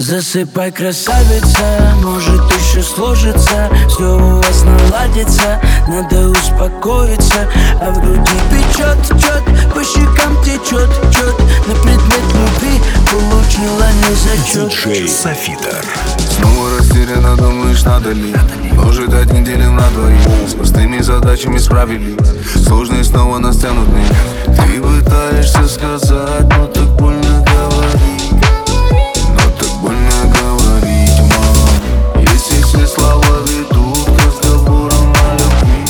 Засыпай, красавица, может еще сложится, все у вас наладится, надо успокоиться. А в груди печет, по щекам течет, на предмет любви получила не зачет. Диджей Софитер. Снова растерянно думаешь, надо ли, может дать неделю на двоих, с простыми задачами справились, сложные снова нас тянут меня. Ты пытаешься сказать, но так больно говорить, мам. Если все слова ведут к разговорам о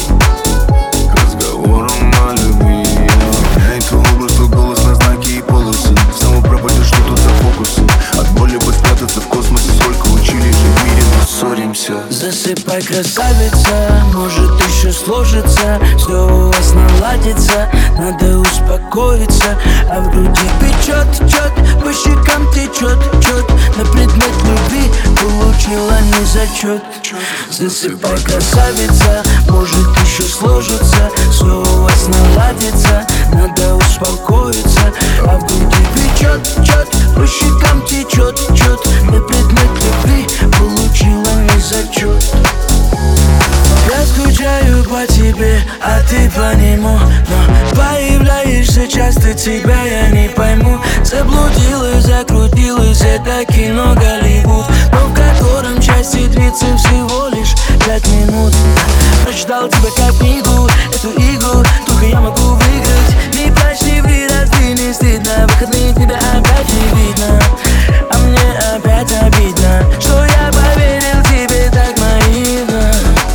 любви, меняй твой образ, твой голос на знаки и полосы. Снова пропадешь, что тут за фокусы? От боли бы спрятаться в космосе, сколько учили жить в мире, но ссоримся. Засыпай, красавица, может еще сложится, все у вас наладится, надо успокоиться. А в груди печет, по щекам течет, на предмет любви получила не зачет. Засыпай, красавица, может еще сложится, все у вас наладится, надо успокоиться. А в груди печет, по щекам течет, на предмет любви получила не зачет. Я скучаю по тебе, а ты по нему, но появляешься часто, тебя я не пойму. Заблудилась, закрутилась, это кино Голливуд, но в котором части длится всего лишь 5 минут. Прочитал тебя как книгу, эту игру только я могу выиграть. Не плачь, не ври, разве не стыдно? Выходные тебя опять не видно, а мне опять обидно, что я поверил тебе так наивно.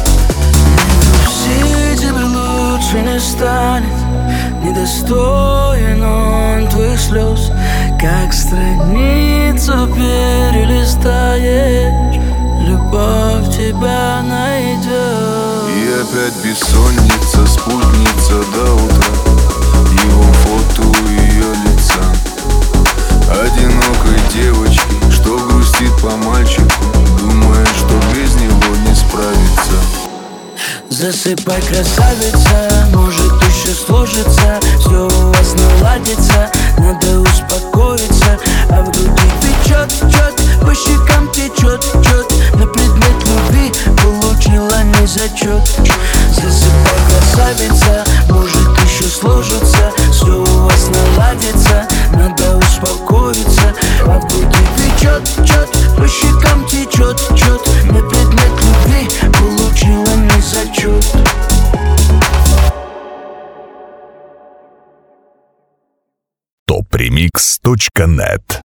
Тебе лучше не станет, недостоин он твоих слез. Как страницу перелистаешь, любовь тебя найдет. И опять бессонница, спутница до утра, его фото у ее лица. Одинокой девочки, что грустит по мальчику, думая, что без него не справится. Засыпай, красавица, может еще сложится, все у вас наладится, надо успокоиться. А в груди печет, по щекам течет, на предмет любви получила не зачет. Засыпай, красавица, может еще сложится, все у вас наладится, надо успокоиться. А в груди печет, по щекам течет, на предмет любви получила не зачет. Topremix.net